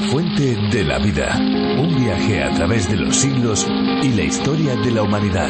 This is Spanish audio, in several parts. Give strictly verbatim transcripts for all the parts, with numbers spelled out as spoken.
fuente de la vida. Un viaje a través de los siglos y la historia de la humanidad.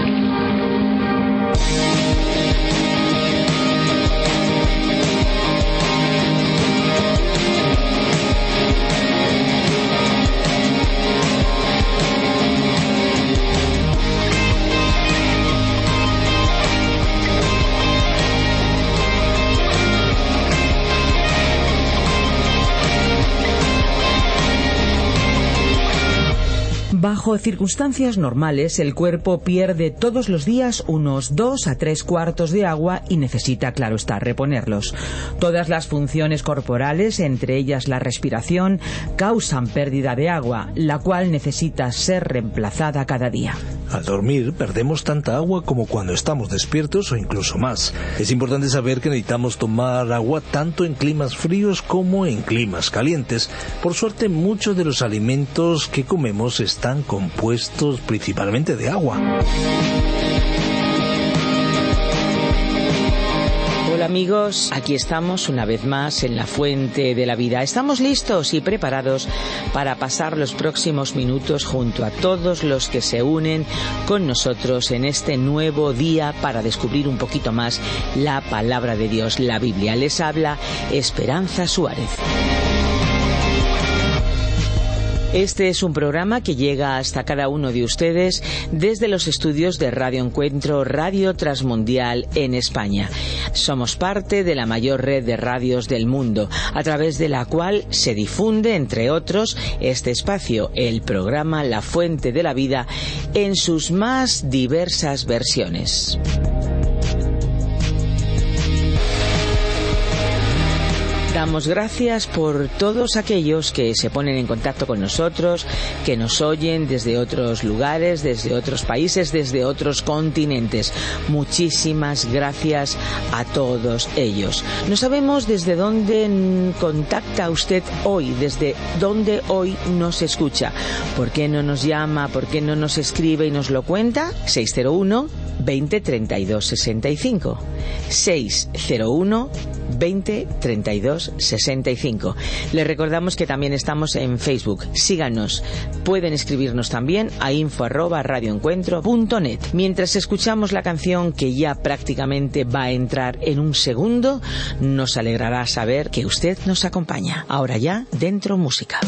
Bajo circunstancias normales, el cuerpo pierde todos los días unos dos a tres cuartos de agua y necesita, claro está, reponerlos. Todas las funciones corporales, entre ellas la respiración, causan pérdida de agua, la cual necesita ser reemplazada cada día. Al dormir, perdemos tanta agua como cuando estamos despiertos o incluso más. Es importante saber que necesitamos tomar agua tanto en climas fríos como en climas calientes. Por suerte, muchos de los alimentos que comemos están compuestos principalmente de agua. Hola amigos, aquí estamos una vez más en la Fuente de la Vida. Estamos listos y preparados para pasar los próximos minutos junto a todos los que se unen con nosotros en este nuevo día para descubrir un poquito más la palabra de Dios, la Biblia. Les habla Esperanza Suárez. Este es un programa que llega hasta cada uno de ustedes desde los estudios de Radio Encuentro, Radio Transmundial en España. Somos parte de la mayor red de radios del mundo, a través de la cual se difunde, entre otros, este espacio, el programa La Fuente de la Vida, en sus más diversas versiones. Damos gracias por todos aquellos que se ponen en contacto con nosotros, que nos oyen desde otros lugares, desde otros países, desde otros continentes. Muchísimas gracias a todos ellos. No sabemos desde dónde contacta usted hoy, desde dónde hoy nos escucha. ¿Por qué no nos llama? ¿Por qué no nos escribe y nos lo cuenta? seis cero uno, veinte, treinta y dos, sesenta y cinco. seis cero uno, veinte, treinta y dos, sesenta y cinco. Les recordamos que también estamos en Facebook. Síganos. Pueden escribirnos también a info arroba radioencuentro punto net. Mientras escuchamos la canción, que ya prácticamente va a entrar en un segundo, nos alegrará saber que usted nos acompaña. Ahora ya, dentro música.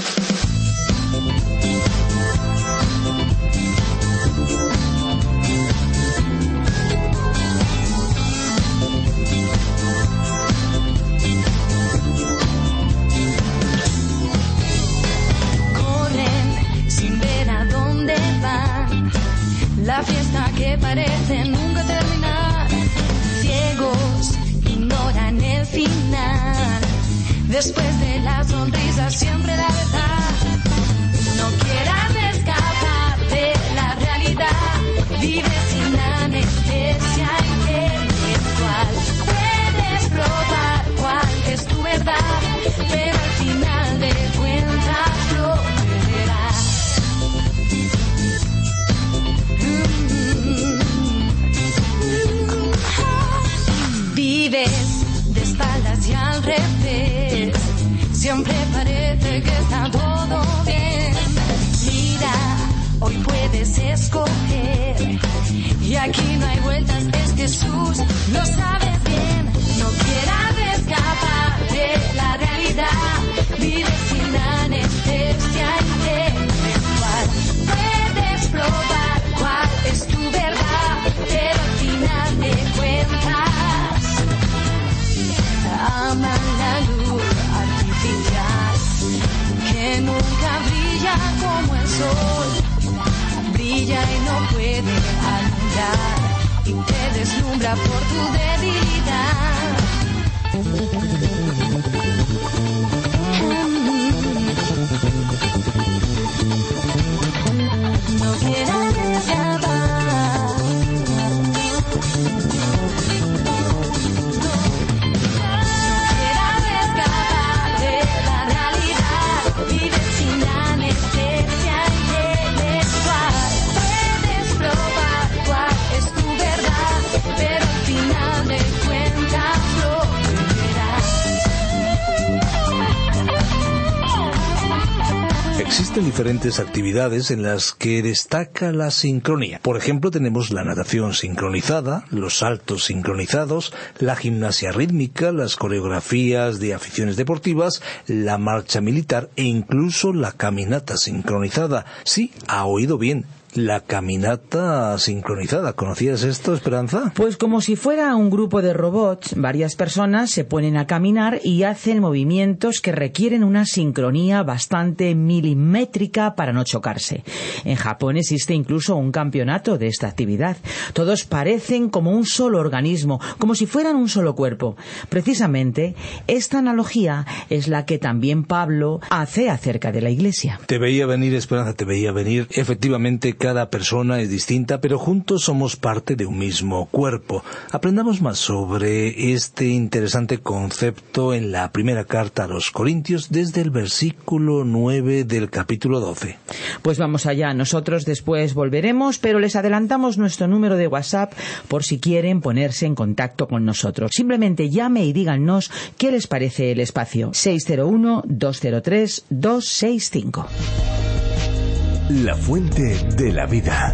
La fiesta que parece nunca terminar. Ciegos ignoran el final. Después de la sonrisa siempre la verdad. No quieras escapar de la realidad. Vive sin anestesia intelectual. Puedes probar cuál es tu verdad, pero al final de cuentas lo perderás. Vives de espaldas y al revés. Siempre parece que está todo bien. Mira, hoy puedes escoger. Y aquí no hay vueltas, es Jesús, lo sabes bien. No quieras escapar de la realidad. Vive sin anestesia intelectual. Puedes probar cuál es tu verdad, pero al final de cuentas ama la luz artificial que nunca brilla como el sol. Brilla y no puede alumbrar y te deslumbra por tu debilidad. No quieras escapar. Existen diferentes actividades en las que destaca la sincronía. Por ejemplo, tenemos la natación sincronizada, los saltos sincronizados, la gimnasia rítmica, las coreografías de aficiones deportivas, la marcha militar e incluso la caminata sincronizada. Sí, ha oído bien. La caminata sincronizada. ¿Conocías esto, Esperanza? Pues como si fuera un grupo de robots, varias personas se ponen a caminar y hacen movimientos que requieren una sincronía bastante milimétrica para no chocarse. En Japón existe incluso un campeonato de esta actividad. Todos parecen como un solo organismo, como si fueran un solo cuerpo. Precisamente, esta analogía es la que también Pablo hace acerca de la Iglesia. Te veía venir, Esperanza, te veía venir. Efectivamente, cada persona es distinta, pero juntos somos parte de un mismo cuerpo. Aprendamos más sobre este interesante concepto en la primera carta a los Corintios desde el versículo nueve del capítulo doce. Pues vamos allá. Nosotros después volveremos, pero les adelantamos nuestro número de WhatsApp por si quieren ponerse en contacto con nosotros. Simplemente llame y díganos qué les parece el espacio. seis cero uno, dos cero tres, dos seis cinco. La fuente de la vida.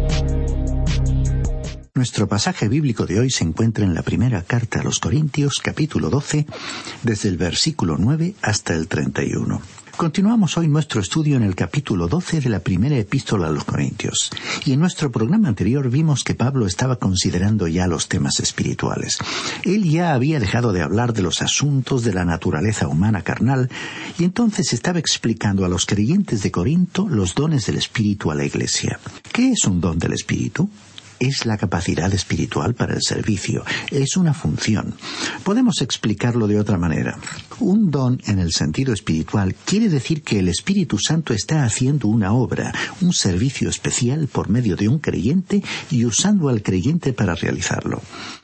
Nuestro pasaje bíblico de hoy se encuentra en la primera carta a los Corintios, capítulo doce, desde el versículo nueve hasta el treinta y uno. Continuamos hoy nuestro estudio en el capítulo doce de la primera epístola a los Corintios. Y en nuestro programa anterior vimos que Pablo estaba considerando ya los temas espirituales. Él ya había dejado de hablar de los asuntos de la naturaleza humana carnal y entonces estaba explicando a los creyentes de Corinto los dones del Espíritu a la Iglesia. ¿Qué es un don del Espíritu? Es la capacidad espiritual para el servicio, es una función. Podemos explicarlo de otra manera. Un don en el sentido espiritual quiere decir que el Espíritu Santo está haciendo una obra, un servicio especial por medio de un creyente y usando al creyente para realizarlo.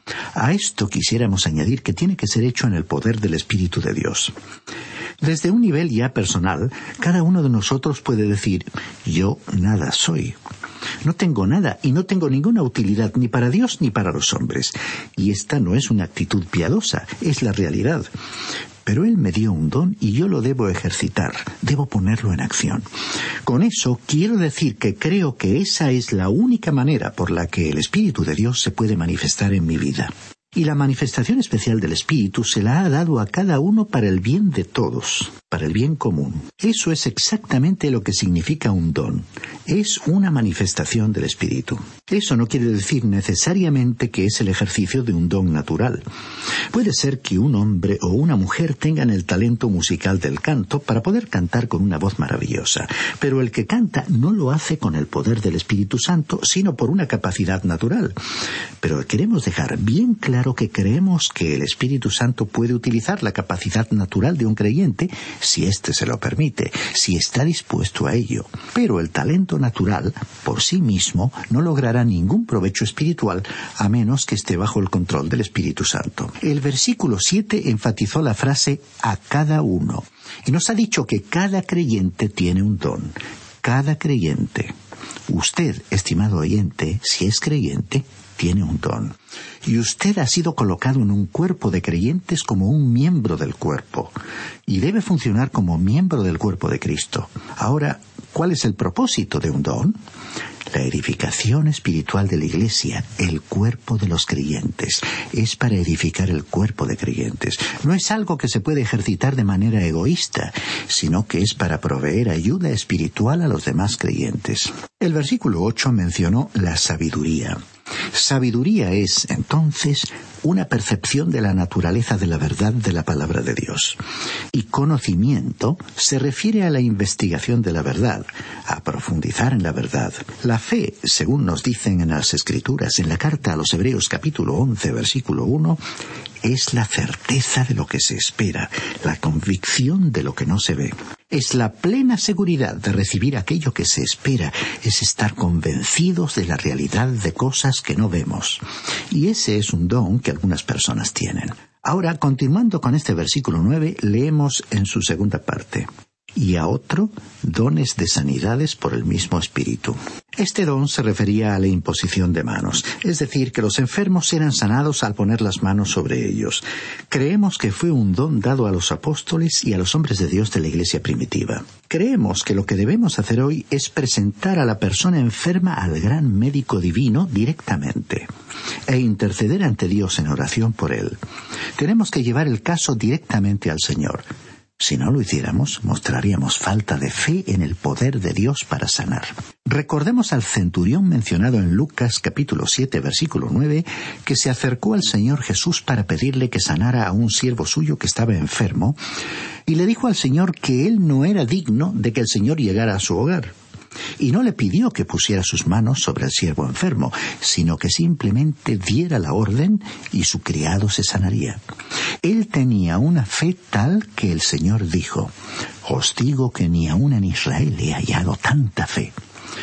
A esto quisiéramos añadir que tiene que ser hecho en el poder del Espíritu de Dios. Desde un nivel ya personal, cada uno de nosotros puede decir, yo nada soy. No tengo nada y no tengo ninguna utilidad ni para Dios ni para los hombres. Y esta no es una actitud piadosa, es la realidad. Pero Él me dio un don y yo lo debo ejercitar, debo ponerlo en acción. Con eso quiero decir que creo que esa es la única manera por la que el Espíritu de Dios se puede manifestar en mi vida. Y la manifestación especial del Espíritu se la ha dado a cada uno para el bien de todos, para el bien común. Eso es exactamente lo que significa un don. Es una manifestación del Espíritu. Eso no quiere decir necesariamente que es el ejercicio de un don natural. Puede ser que un hombre o una mujer tengan el talento musical del canto para poder cantar con una voz maravillosa, pero el que canta no lo hace con el poder del Espíritu Santo, sino por una capacidad natural. Pero queremos dejar bien claro que creemos que el Espíritu Santo puede utilizar la capacidad natural de un creyente si éste se lo permite, si está dispuesto a ello. Pero el talento natural, por sí mismo, no logrará ningún provecho espiritual a menos que esté bajo el control del Espíritu Santo. El versículo siete enfatizó la frase a cada uno y nos ha dicho que cada creyente tiene un don. Cada creyente. Usted, estimado oyente, si es creyente, tiene un don. Y usted ha sido colocado en un cuerpo de creyentes como un miembro del cuerpo. Y debe funcionar como miembro del cuerpo de Cristo. Ahora, ¿cuál es el propósito de un don? La edificación espiritual de la Iglesia, el cuerpo de los creyentes, es para edificar el cuerpo de creyentes. No es algo que se puede ejercitar de manera egoísta, sino que es para proveer ayuda espiritual a los demás creyentes. El versículo ocho mencionó la sabiduría. Sabiduría es, entonces, una percepción de la naturaleza de la verdad de la palabra de Dios. Y conocimiento se refiere a la investigación de la verdad, a profundizar en la verdad. La fe, según nos dicen en las Escrituras, en la carta a los Hebreos capítulo once, versículo uno, es la certeza de lo que se espera, la convicción de lo que no se ve. Es la plena seguridad de recibir aquello que se espera, es estar convencidos de la realidad de cosas que no vemos. Y ese es un don que algunas personas tienen. Ahora, continuando con este versículo nueve, leemos en su segunda parte. y a otro dones de sanidades por el mismo Espíritu. Este don se refería a la imposición de manos, es decir, que los enfermos eran sanados al poner las manos sobre ellos. Creemos que fue un don dado a los apóstoles y a los hombres de Dios de la Iglesia primitiva. Creemos que lo que debemos hacer hoy es presentar a la persona enferma al gran médico divino directamente e interceder ante Dios en oración por él. Tenemos que llevar el caso directamente al Señor. Si no lo hiciéramos, mostraríamos falta de fe en el poder de Dios para sanar. Recordemos al centurión mencionado en Lucas capítulo siete, versículo nueve, que se acercó al Señor Jesús para pedirle que sanara a un siervo suyo que estaba enfermo, y le dijo al Señor que él no era digno de que el Señor llegara a su hogar. Y no le pidió que pusiera sus manos sobre el siervo enfermo, sino que simplemente diera la orden y su criado se sanaría. Él tenía una fe tal que el Señor dijo: «Os digo que ni aun en Israel he hallado tanta fe».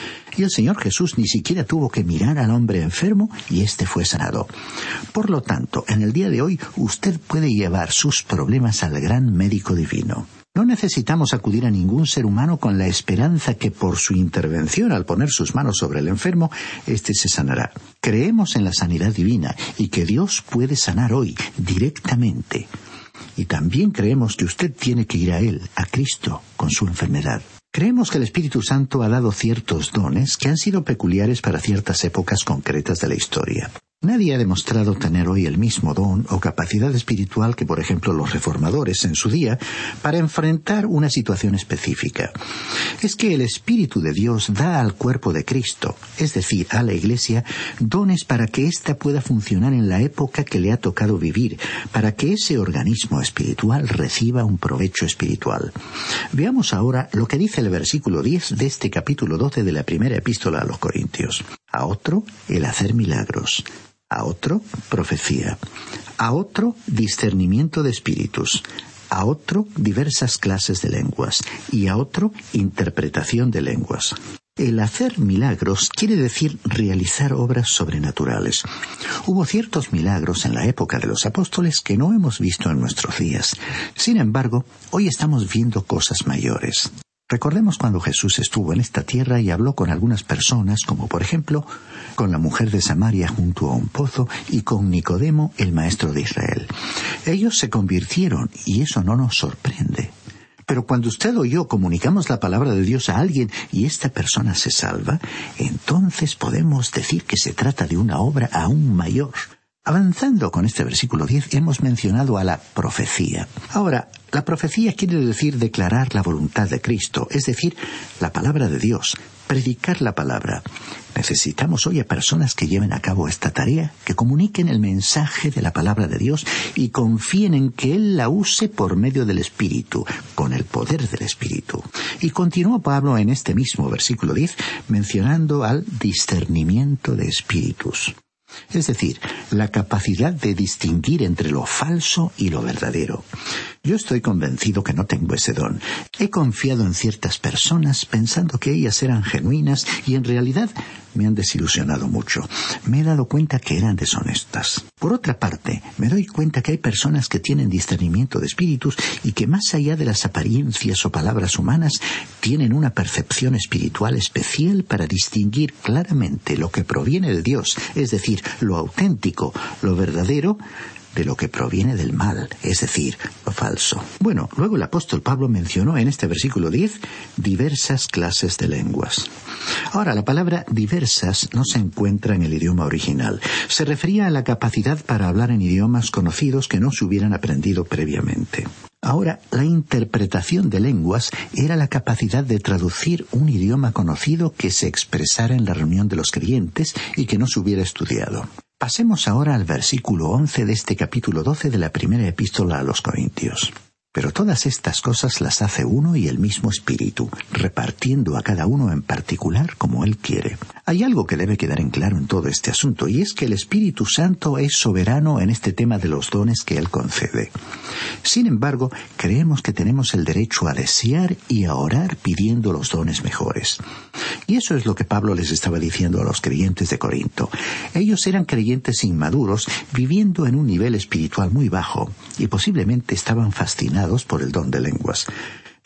Y el Señor Jesús ni siquiera tuvo que mirar al hombre enfermo y éste fue sanado. Por lo tanto, en el día de hoy usted puede llevar sus problemas al gran médico divino. No necesitamos acudir a ningún ser humano con la esperanza que por su intervención al poner sus manos sobre el enfermo, éste se sanará. Creemos en la sanidad divina y que Dios puede sanar hoy directamente. Y también creemos que usted tiene que ir a Él, a Cristo, con su enfermedad. Creemos que el Espíritu Santo ha dado ciertos dones que han sido peculiares para ciertas épocas concretas de la historia. Nadie ha demostrado tener hoy el mismo don o capacidad espiritual que, por ejemplo, los reformadores en su día para enfrentar una situación específica. Es que el Espíritu de Dios da al cuerpo de Cristo, es decir, a la Iglesia, dones para que ésta pueda funcionar en la época que le ha tocado vivir, para que ese organismo espiritual reciba un provecho espiritual. Veamos ahora lo que dice el versículo diez de este capítulo doce de la primera epístola a los Corintios. A otro, el hacer milagros. A otro, profecía. A otro, discernimiento de espíritus. A otro, diversas clases de lenguas. Y a otro, interpretación de lenguas. El hacer milagros quiere decir realizar obras sobrenaturales. Hubo ciertos milagros en la época de los apóstoles que no hemos visto en nuestros días. Sin embargo, hoy estamos viendo cosas mayores. Recordemos cuando Jesús estuvo en esta tierra y habló con algunas personas, como por ejemplo, con la mujer de Samaria junto a un pozo y con Nicodemo, el maestro de Israel. Ellos se convirtieron y eso no nos sorprende. Pero cuando usted o yo comunicamos la palabra de Dios a alguien y esta persona se salva, entonces podemos decir que se trata de una obra aún mayor. Avanzando con este versículo diez, hemos mencionado a la profecía. Ahora, la profecía quiere decir declarar la voluntad de Cristo, es decir, la palabra de Dios, predicar la palabra. Necesitamos hoy a personas que lleven a cabo esta tarea, que comuniquen el mensaje de la palabra de Dios y confíen en que Él la use por medio del Espíritu, con el poder del Espíritu. Y continuó Pablo en este mismo versículo diez, mencionando al discernimiento de espíritus. Es decir, la capacidad de distinguir entre lo falso y lo verdadero. Yo estoy convencido que no tengo ese don. He confiado en ciertas personas pensando que ellas eran genuinas y en realidad me han desilusionado mucho. Me he dado cuenta que eran deshonestas. Por otra parte, me doy cuenta que hay personas que tienen discernimiento de espíritus y que más allá de las apariencias o palabras humanas, tienen una percepción espiritual especial para distinguir claramente lo que proviene de Dios, es decir, lo auténtico, lo verdadero, de lo que proviene del mal, es decir, lo falso. Bueno, luego el apóstol Pablo mencionó en este versículo diez diversas clases de lenguas. Ahora, la palabra diversas no se encuentra en el idioma original. Se refería a la capacidad para hablar en idiomas conocidos que no se hubieran aprendido previamente. Ahora, la interpretación de lenguas era la capacidad de traducir un idioma conocido que se expresara en la reunión de los creyentes y que no se hubiera estudiado. Pasemos ahora al versículo once de este capítulo doce de la primera epístola a los Corintios. Pero todas estas cosas las hace uno y el mismo Espíritu, repartiendo a cada uno en particular como Él quiere. Hay algo que debe quedar en claro en todo este asunto, y es que el Espíritu Santo es soberano en este tema de los dones que Él concede. Sin embargo, creemos que tenemos el derecho a desear y a orar pidiendo los dones mejores. Y eso es lo que Pablo les estaba diciendo a los creyentes de Corinto. Ellos eran creyentes inmaduros, viviendo en un nivel espiritual muy bajo, y posiblemente estaban fascinados por el don de lenguas.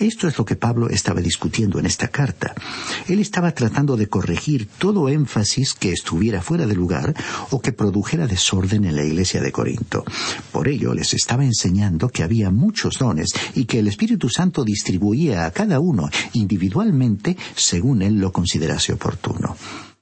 Esto es lo que Pablo estaba discutiendo en esta carta. Él estaba tratando de corregir todo énfasis que estuviera fuera de lugar o que produjera desorden en la iglesia de Corinto. Por ello, les estaba enseñando que había muchos dones y que el Espíritu Santo distribuía a cada uno individualmente según él lo considerase oportuno.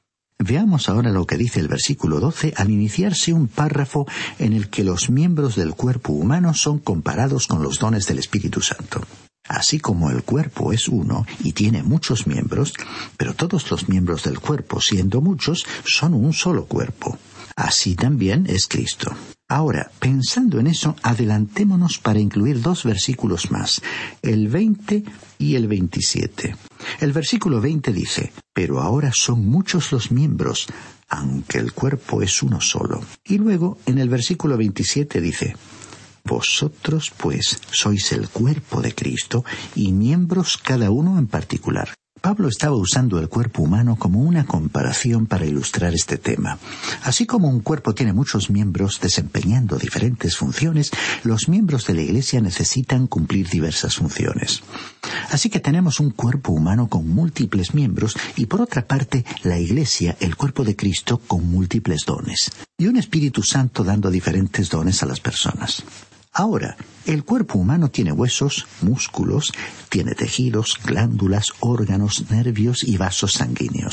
Veamos ahora lo que dice el versículo doce al iniciarse un párrafo en el que los miembros del cuerpo humano son comparados con los dones del Espíritu Santo. Así como el cuerpo es uno y tiene muchos miembros, pero todos los miembros del cuerpo, siendo muchos, son un solo cuerpo. Así también es Cristo. Ahora, pensando en eso, adelantémonos para incluir dos versículos más, el veinte y el veintisiete. El versículo veinte dice, «Pero ahora son muchos los miembros, aunque el cuerpo es uno solo». Y luego, en el versículo veintisiete dice, «Vosotros, pues, sois el cuerpo de Cristo y miembros cada uno en particular». Pablo estaba usando el cuerpo humano como una comparación para ilustrar este tema. Así como un cuerpo tiene muchos miembros desempeñando diferentes funciones, los miembros de la Iglesia necesitan cumplir diversas funciones. Así que tenemos un cuerpo humano con múltiples miembros y, por otra parte, la Iglesia, el cuerpo de Cristo, con múltiples dones. Y un Espíritu Santo dando diferentes dones a las personas. Ahora, el cuerpo humano tiene huesos, músculos, tiene tejidos, glándulas, órganos, nervios y vasos sanguíneos.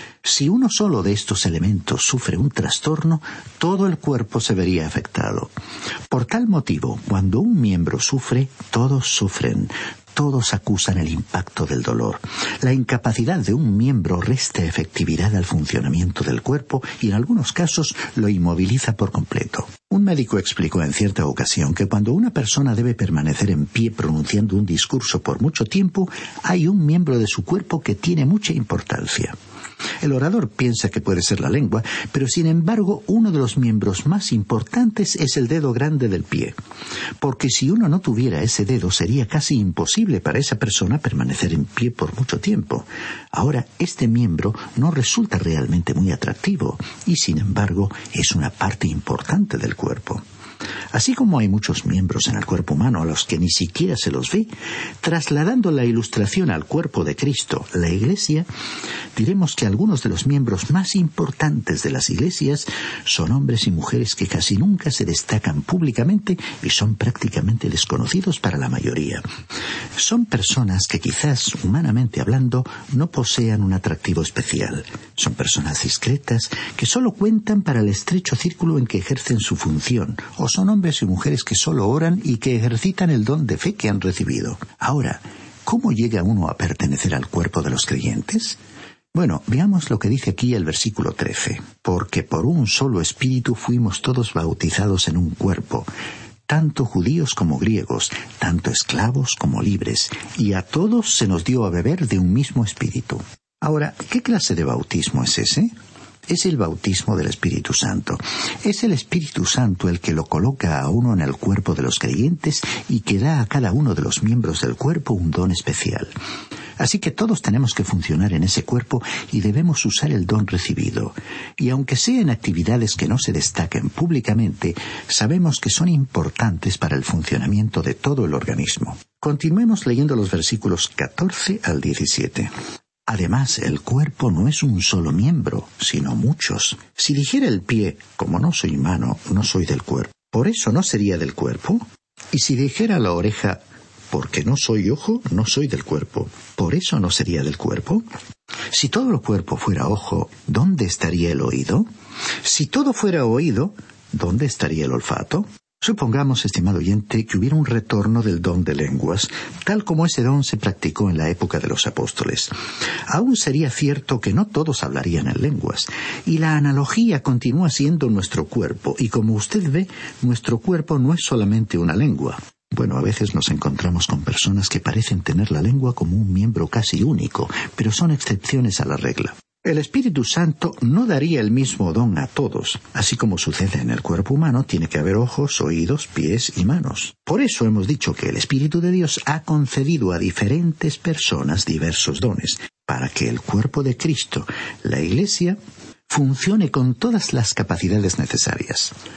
Si uno solo de estos elementos sufre un trastorno, todo el cuerpo se vería afectado. Por tal motivo, cuando un miembro sufre, todos sufren. Todos acusan el impacto del dolor. La incapacidad de un miembro resta efectividad al funcionamiento del cuerpo y en algunos casos lo inmoviliza por completo. Un médico explicó en cierta ocasión que cuando una persona debe permanecer en pie pronunciando un discurso por mucho tiempo, hay un miembro de su cuerpo que tiene mucha importancia. El orador piensa que puede ser la lengua, pero sin embargo uno de los miembros más importantes es el dedo grande del pie. Porque si uno no tuviera ese dedo sería casi imposible para esa persona permanecer en pie por mucho tiempo. Ahora, este miembro no resulta realmente muy atractivo y sin embargo es una parte importante del cuerpo. Así como hay muchos miembros en el cuerpo humano a los que ni siquiera se los ve, trasladando la ilustración al cuerpo de Cristo, la Iglesia, diremos que algunos de los miembros más importantes de las iglesias son hombres y mujeres que casi nunca se destacan públicamente y son prácticamente desconocidos para la mayoría. Son personas que quizás, humanamente hablando, no posean un atractivo especial. Son personas discretas que solo cuentan para el estrecho círculo en que ejercen su función, o son hombres y mujeres que solo oran y que ejercitan el don de fe que han recibido. Ahora, ¿cómo llega uno a pertenecer al cuerpo de los creyentes? Bueno, veamos lo que dice aquí el versículo trece. Porque por un solo espíritu fuimos todos bautizados en un cuerpo, tanto judíos como griegos, tanto esclavos como libres, y a todos se nos dio a beber de un mismo espíritu. Ahora, ¿qué clase de bautismo es ese? Es el bautismo del Espíritu Santo. Es el Espíritu Santo el que lo coloca a uno en el cuerpo de los creyentes y que da a cada uno de los miembros del cuerpo un don especial. Así que todos tenemos que funcionar en ese cuerpo y debemos usar el don recibido. Y aunque sean actividades que no se destaquen públicamente, sabemos que son importantes para el funcionamiento de todo el organismo. Continuemos leyendo los versículos catorce al diecisiete. Además, el cuerpo no es un solo miembro, sino muchos. Si dijera el pie, como no soy mano, no soy del cuerpo, ¿por eso no sería del cuerpo? Y si dijera la oreja, porque no soy ojo, no soy del cuerpo, ¿por eso no sería del cuerpo? Si todo el cuerpo fuera ojo, ¿dónde estaría el oído? Si todo fuera oído, ¿dónde estaría el olfato? Supongamos, estimado oyente, que hubiera un retorno del don de lenguas, tal como ese don se practicó en la época de los apóstoles. Aún sería cierto que no todos hablarían en lenguas, y la analogía continúa siendo nuestro cuerpo, y como usted ve, nuestro cuerpo no es solamente una lengua. Bueno, a veces nos encontramos con personas que parecen tener la lengua como un miembro casi único, pero son excepciones a la regla. El Espíritu Santo no daría el mismo don a todos. Así como sucede en el cuerpo humano, tiene que haber ojos, oídos, pies y manos. Por eso hemos dicho que el Espíritu de Dios ha concedido a diferentes personas diversos dones, para que el cuerpo de Cristo, la Iglesia, funcione con todas las capacidades necesarias.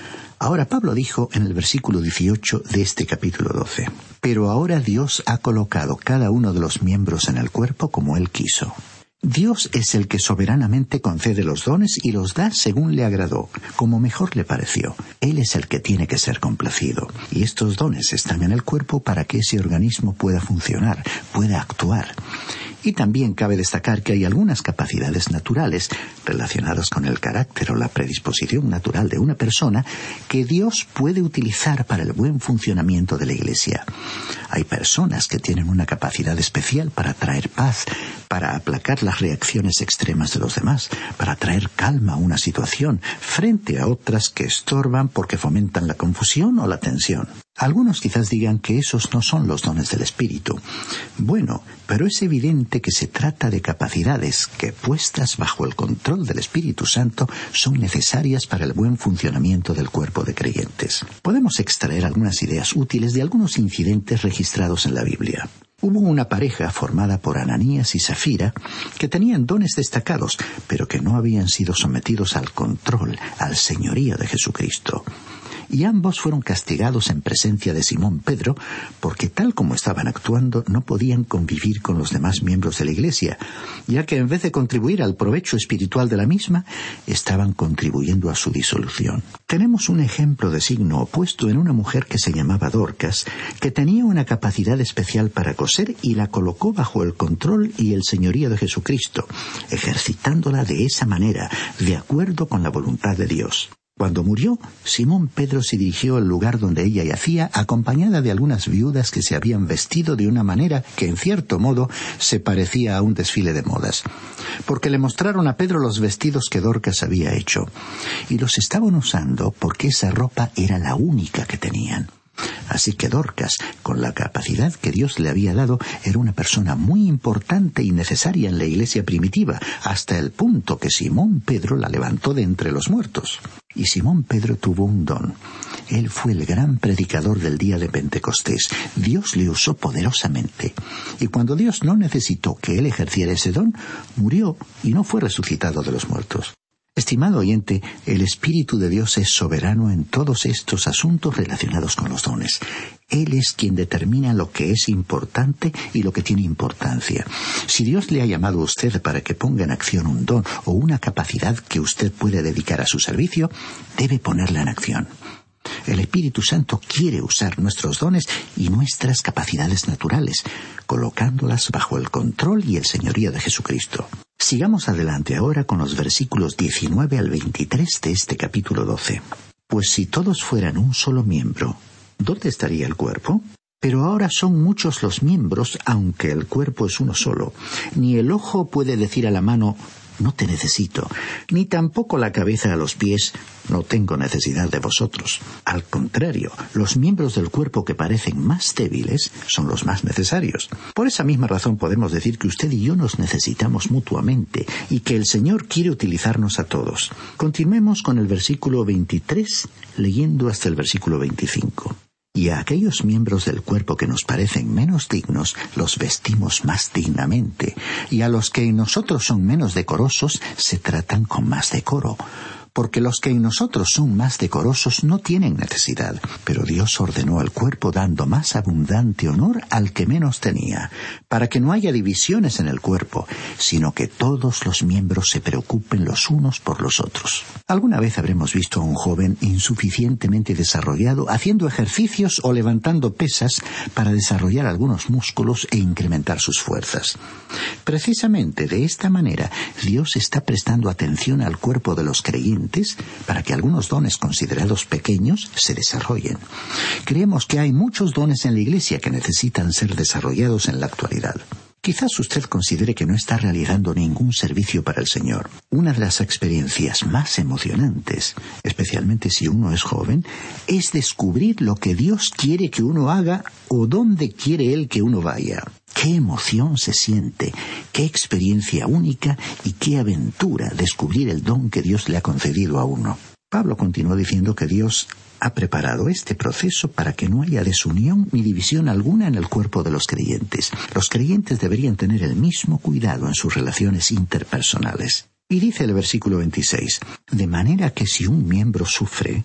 Ahora Pablo dijo en el versículo dieciocho de este capítulo doce, «Pero ahora Dios ha colocado cada uno de los miembros en el cuerpo como Él quiso». Dios es el que soberanamente concede los dones y los da según le agradó, como mejor le pareció. Él es el que tiene que ser complacido. Y estos dones están en el cuerpo para que ese organismo pueda funcionar, pueda actuar. Y también cabe destacar que hay algunas capacidades naturales relacionadas con el carácter o la predisposición natural de una persona que Dios puede utilizar para el buen funcionamiento de la Iglesia. Hay personas que tienen una capacidad especial para traer paz, para aplacar las reacciones extremas de los demás, para traer calma a una situación, frente a otras que estorban porque fomentan la confusión o la tensión. Algunos quizás digan que esos no son los dones del Espíritu. Bueno, pero es evidente que se trata de capacidades que, puestas bajo el control del Espíritu Santo, son necesarias para el buen funcionamiento del cuerpo de creyentes. Podemos extraer algunas ideas útiles de algunos incidentes registrados en la Biblia. Hubo una pareja formada por Ananías y Zafira que tenían dones destacados, pero que no habían sido sometidos al control, al señorío de Jesucristo. Y ambos fueron castigados en presencia de Simón Pedro, porque tal como estaban actuando no podían convivir con los demás miembros de la Iglesia, ya que en vez de contribuir al provecho espiritual de la misma, estaban contribuyendo a su disolución. Tenemos un ejemplo de signo opuesto en una mujer que se llamaba Dorcas, que tenía una capacidad especial para coser y la colocó bajo el control y el señorío de Jesucristo, ejercitándola de esa manera, de acuerdo con la voluntad de Dios. Cuando murió, Simón Pedro se dirigió al lugar donde ella yacía, acompañada de algunas viudas que se habían vestido de una manera que, en cierto modo, se parecía a un desfile de modas, porque le mostraron a Pedro los vestidos que Dorcas había hecho, y los estaban usando porque esa ropa era la única que tenían. Así que Dorcas, con la capacidad que Dios le había dado, era una persona muy importante y necesaria en la iglesia primitiva, hasta el punto que Simón Pedro la levantó de entre los muertos. Y Simón Pedro tuvo un don. Él fue el gran predicador del día de Pentecostés. Dios le usó poderosamente. Y cuando Dios no necesitó que él ejerciera ese don, murió y no fue resucitado de los muertos. Estimado oyente, el Espíritu de Dios es soberano en todos estos asuntos relacionados con los dones. Él es quien determina lo que es importante y lo que tiene importancia. Si Dios le ha llamado a usted para que ponga en acción un don o una capacidad que usted puede dedicar a su servicio, debe ponerla en acción. El Espíritu Santo quiere usar nuestros dones y nuestras capacidades naturales, colocándolas bajo el control y el señorío de Jesucristo. Sigamos adelante ahora con los versículos diecinueve al veintitrés de este capítulo doce. Pues si todos fueran un solo miembro, ¿dónde estaría el cuerpo? Pero ahora son muchos los miembros, aunque el cuerpo es uno solo. Ni el ojo puede decir a la mano, no te necesito, ni tampoco la cabeza a los pies, no tengo necesidad de vosotros. Al contrario, los miembros del cuerpo que parecen más débiles son los más necesarios. Por esa misma razón podemos decir que usted y yo nos necesitamos mutuamente y que el Señor quiere utilizarnos a todos. Continuemos con el versículo veintitrés, leyendo hasta el versículo veinticinco. Y a aquellos miembros del cuerpo que nos parecen menos dignos, los vestimos más dignamente, y a los que en nosotros son menos decorosos, se tratan con más decoro. Porque los que en nosotros son más decorosos no tienen necesidad, pero Dios ordenó al cuerpo dando más abundante honor al que menos tenía, para que no haya divisiones en el cuerpo, sino que todos los miembros se preocupen los unos por los otros. Alguna vez habremos visto a un joven insuficientemente desarrollado haciendo ejercicios o levantando pesas para desarrollar algunos músculos e incrementar sus fuerzas. Precisamente de esta manera, Dios está prestando atención al cuerpo de los creyentes para que algunos dones considerados pequeños se desarrollen. Creemos que hay muchos dones en la Iglesia que necesitan ser desarrollados en la actualidad. Quizás usted considere que no está realizando ningún servicio para el Señor. Una de las experiencias más emocionantes, especialmente si uno es joven, es descubrir lo que Dios quiere que uno haga o dónde quiere Él que uno vaya. ¡Qué emoción se siente! ¡Qué experiencia única y qué aventura descubrir el don que Dios le ha concedido a uno! Pablo continuó diciendo que Dios ha preparado este proceso para que no haya desunión ni división alguna en el cuerpo de los creyentes. Los creyentes deberían tener el mismo cuidado en sus relaciones interpersonales. Y dice el versículo veintiséis, de manera que si un miembro sufre,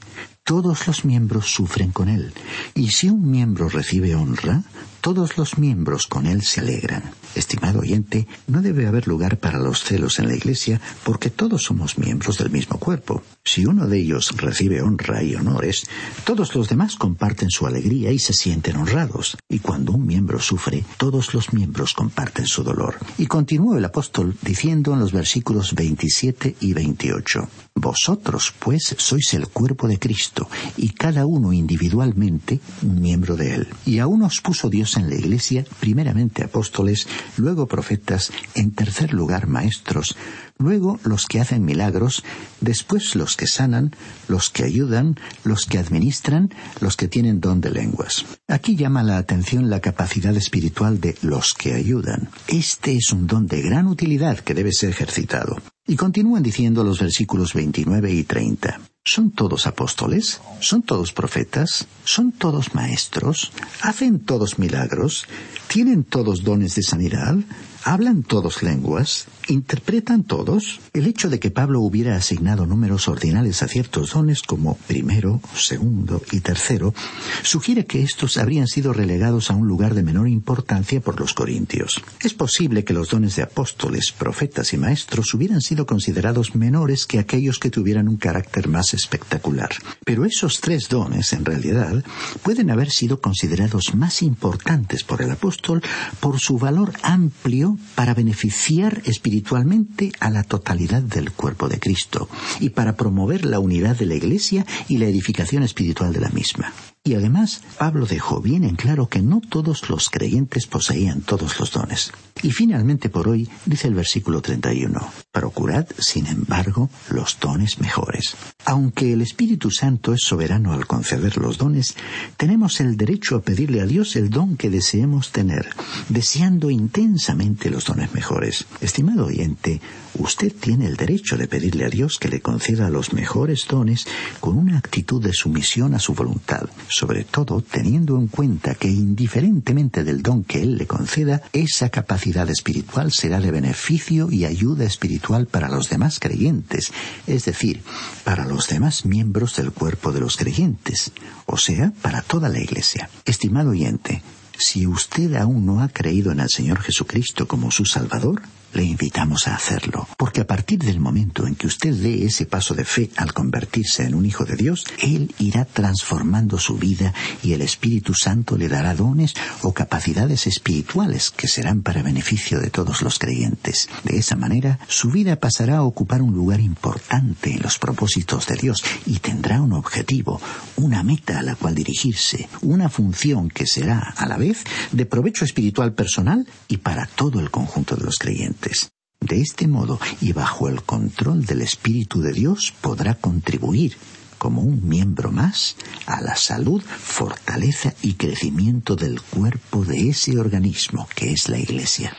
todos los miembros sufren con él. Y si un miembro recibe honra, todos los miembros con él se alegran. Estimado oyente, no debe haber lugar para los celos en la Iglesia, porque todos somos miembros del mismo cuerpo. Si uno de ellos recibe honra y honores, todos los demás comparten su alegría y se sienten honrados. Y cuando un miembro sufre, todos los miembros comparten su dolor. Y continuó el apóstol diciendo en los versículos veintisiete y veintiocho: Vosotros, pues, sois el cuerpo de Cristo, y cada uno individualmente un miembro de él. Y aún os puso Dios en la Iglesia, primeramente apóstoles, luego profetas, en tercer lugar maestros, luego los que hacen milagros, después los que sanan, los que ayudan, los que administran, los que tienen don de lenguas. Aquí llama la atención la capacidad espiritual de los que ayudan. Este es un don de gran utilidad que debe ser ejercitado. Y continúan diciendo los versículos veintinueve y treinta. ¿Son todos apóstoles? ¿Son todos profetas? ¿Son todos maestros? ¿Hacen todos milagros? ¿Tienen todos dones de sanidad? ¿Hablan todos lenguas? ¿Interpretan todos? El hecho de que Pablo hubiera asignado números ordinales a ciertos dones como primero, segundo y tercero, sugiere que estos habrían sido relegados a un lugar de menor importancia por los corintios. Es posible que los dones de apóstoles, profetas y maestros hubieran sido considerados menores que aquellos que tuvieran un carácter más espectacular. Pero esos tres dones, en realidad, pueden haber sido considerados más importantes por el apóstol por su valor amplio para beneficiar espiritualmente a la totalidad del cuerpo de Cristo y para promover la unidad de la Iglesia y la edificación espiritual de la misma. Y además, Pablo dejó bien en claro que no todos los creyentes poseían todos los dones. Y finalmente por hoy, dice el versículo treinta y uno, procurad, sin embargo, los dones mejores. Aunque el Espíritu Santo es soberano al conceder los dones, tenemos el derecho a pedirle a Dios el don que deseemos tener, deseando intensamente los dones mejores. Estimado oyente, usted tiene el derecho de pedirle a Dios que le conceda los mejores dones con una actitud de sumisión a su voluntad, sobre todo teniendo en cuenta que indiferentemente del don que Él le conceda, esa capacidad espiritual será de beneficio y ayuda espiritual para los demás creyentes, es decir, para los demás miembros del cuerpo de los creyentes, o sea, para toda la Iglesia. Estimado oyente, si usted aún no ha creído en el Señor Jesucristo como su Salvador, le invitamos a hacerlo, porque a partir del momento en que usted dé ese paso de fe al convertirse en un hijo de Dios, Él irá transformando su vida y el Espíritu Santo le dará dones o capacidades espirituales que serán para beneficio de todos los creyentes. De esa manera, su vida pasará a ocupar un lugar importante en los propósitos de Dios y tendrá un objetivo, una meta a la cual dirigirse, una función que será a la vez de provecho espiritual personal y para todo el conjunto de los creyentes. De este modo, y bajo el control del Espíritu de Dios, podrá contribuir, como un miembro más, a la salud, fortaleza y crecimiento del cuerpo de ese organismo que es la Iglesia.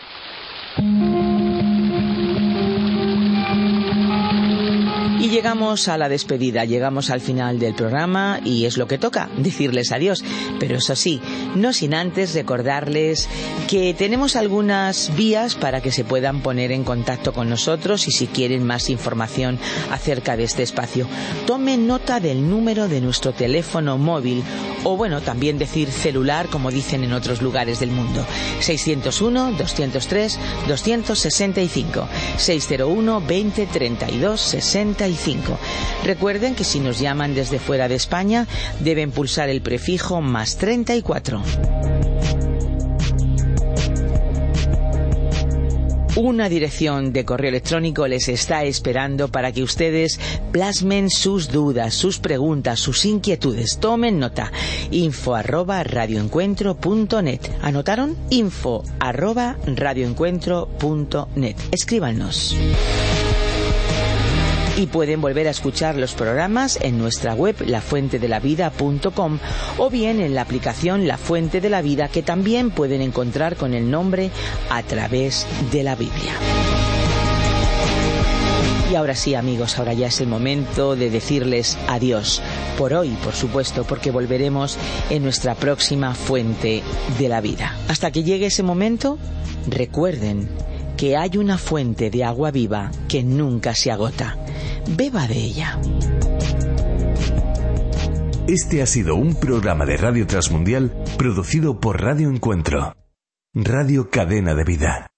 Y llegamos a la despedida, llegamos al final del programa y es lo que toca, decirles adiós. Pero eso sí, no sin antes recordarles que tenemos algunas vías para que se puedan poner en contacto con nosotros y si quieren más información acerca de este espacio. Tomen nota del número de nuestro teléfono móvil o bueno, también decir celular como dicen en otros lugares del mundo. seiscientos uno, doscientos tres, doscientos sesenta y cinco, seiscientos uno, veinte, treinta y dos, sesenta y cinco. Recuerden que si nos llaman desde fuera de España deben pulsar el prefijo más treinta y cuatro. Una dirección de correo electrónico les está esperando para que ustedes plasmen sus dudas, sus preguntas, sus inquietudes. Tomen nota. info arroba radioencuentro punto net. ¿Anotaron? info arroba radioencuentro punto net. Escríbanos. Y pueden volver a escuchar los programas en nuestra web la fuente de la vida punto com o bien en la aplicación La Fuente de la Vida, que también pueden encontrar con el nombre A Través de la Biblia. Y ahora sí, amigos, ahora ya es el momento de decirles adiós. Por hoy, por supuesto, porque volveremos en nuestra próxima Fuente de la Vida. Hasta que llegue ese momento, recuerden que hay una fuente de agua viva que nunca se agota. Beba de ella. Este ha sido un programa de Radio Transmundial producido por Radio Encuentro, Radio Cadena de Vida.